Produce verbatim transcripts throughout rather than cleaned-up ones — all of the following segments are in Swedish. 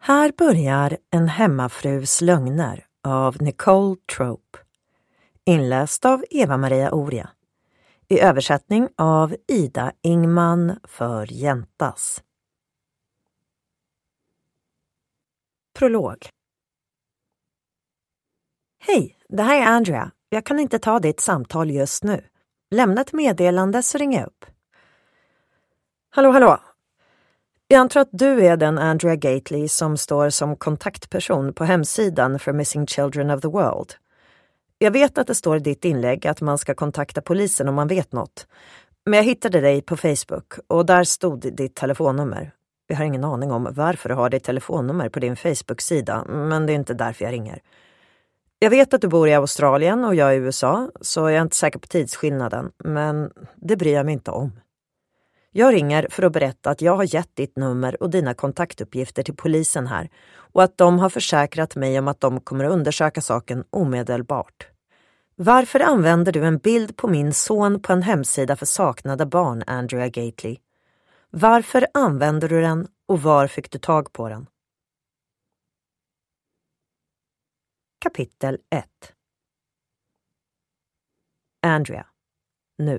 Här börjar En hemmafrus lögner av Nicole Trope. Inläst av Eva-Maria Oria. I översättning av Ida Ingman för Jäntas. Prolog. Hej, det här är Andrea. Jag kan inte ta ditt samtal just nu. Lämna ett meddelande så ringer jag upp. Hallå, hallå. Jag antar att du är den Andrea Gately som står som kontaktperson på hemsidan för Missing Children of the World. Jag vet att det står i ditt inlägg att man ska kontakta polisen om man vet något. Men jag hittade dig på Facebook och där stod ditt telefonnummer. Jag har ingen aning om varför du har ditt telefonnummer på din Facebook-sida, men det är inte därför jag ringer. Jag vet att du bor i Australien och jag i U S A, så jag är inte säker på tidsskillnaden, men det bryr jag mig inte om. Jag ringer för att berätta att jag har gett ditt nummer och dina kontaktuppgifter till polisen här och att de har försäkrat mig om att de kommer att undersöka saken omedelbart. Varför använder du en bild på min son på en hemsida för saknade barn, Andrea Gately? Varför använder du den och var fick du tag på den? Kapitel ett. Andrea. Nu.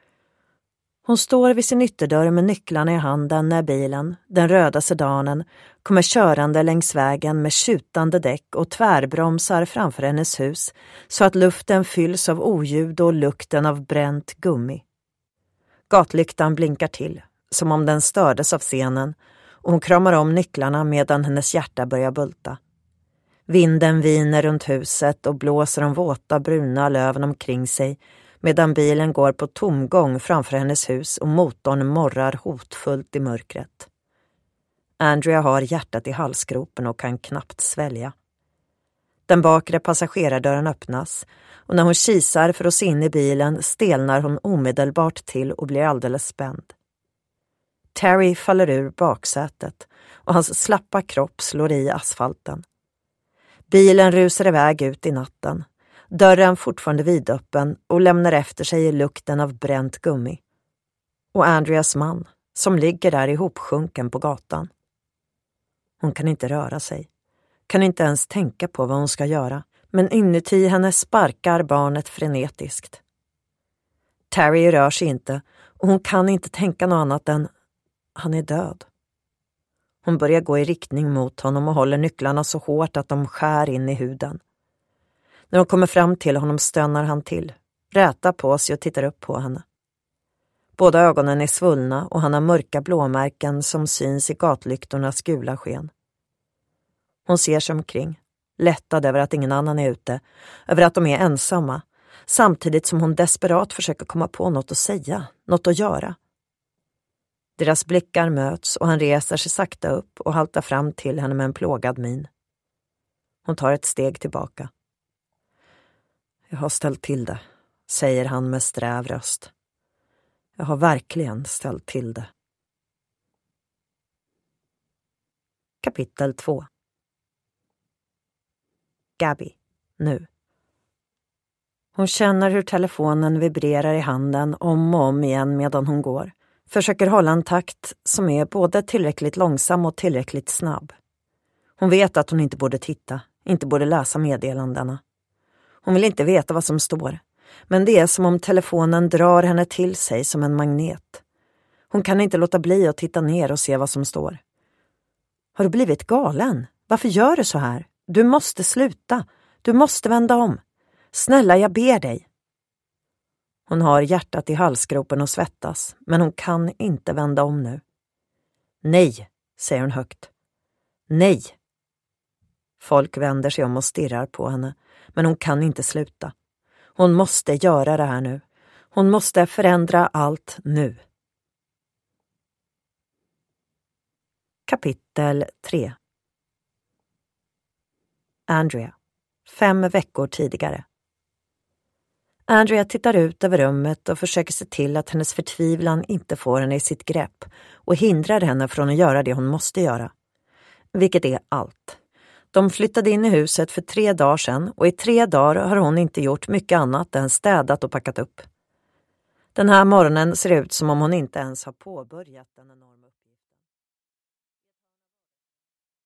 Hon står vid sin ytterdörr med nycklarna i handen när bilen, den röda sedanen, kommer körande längs vägen med tjutande däck och tvärbromsar framför hennes hus så att luften fylls av oljud och lukten av bränt gummi. Gatlyktan blinkar till, som om den stördes av scenen, och hon kramar om nycklarna medan hennes hjärta börjar bulta. Vinden viner runt huset och blåser de våta bruna löven omkring sig medan bilen går på tomgång framför hennes hus och motorn morrar hotfullt i mörkret. Andrea har hjärtat i halsgropen och kan knappt svälja. Den bakre passagerardörren öppnas och när hon kisar för att se in i bilen stelnar hon omedelbart till och blir alldeles spänd. Terry faller ur baksätet och hans slappa kropp slår i asfalten. Bilen rusar iväg ut i natten. Dörren fortfarande vidöppen och lämnar efter sig lukten av bränt gummi. Och Andreas man, som ligger där ihopsjunken på gatan. Hon kan inte röra sig. Kan inte ens tänka på vad hon ska göra. Men inuti henne sparkar barnet frenetiskt. Terry rör sig inte och hon kan inte tänka något annat än han är död. Hon börjar gå i riktning mot honom och håller nycklarna så hårt att de skär in i huden. När hon kommer fram till honom stönar han till, rätar på sig och tittar upp på henne. Båda ögonen är svullna och han har mörka blåmärken som syns i gatlyktornas gula sken. Hon ser sig omkring, lättad över att ingen annan är ute, över att de är ensamma, samtidigt som hon desperat försöker komma på något att säga, något att göra. Deras blickar möts och han reser sig sakta upp och haltar fram till henne med en plågad min. Hon tar ett steg tillbaka. Jag har ställt till det, säger han med sträv röst. Jag har verkligen ställt till det. Kapitel två. Gabby, nu. Hon känner hur telefonen vibrerar i handen om och om igen medan hon går. Försöker hålla en takt som är både tillräckligt långsam och tillräckligt snabb. Hon vet att hon inte borde titta, inte borde läsa meddelandena. Hon vill inte veta vad som står, men det är som om telefonen drar henne till sig som en magnet. Hon kan inte låta bli att titta ner och se vad som står. Har du blivit galen? Varför gör du så här? Du måste sluta. Du måste vända om. Snälla, jag ber dig. Hon har hjärtat i halsgropen och svettas, men hon kan inte vända om nu. Nej, säger hon högt. Nej. Folk vänder sig om och stirrar på henne, men hon kan inte sluta. Hon måste göra det här nu. Hon måste förändra allt nu. Kapitel tre. Andrea. Fem veckor tidigare. Andrea tittar ut över rummet och försöker se till att hennes förtvivlan inte får henne i sitt grepp och hindrar henne från att göra det hon måste göra. Vilket är allt. De flyttade in i huset för tre dagar sedan och i tre dagar har hon inte gjort mycket annat än städat och packat upp. Den här morgonen ser ut som om hon inte ens har påbörjat den enorma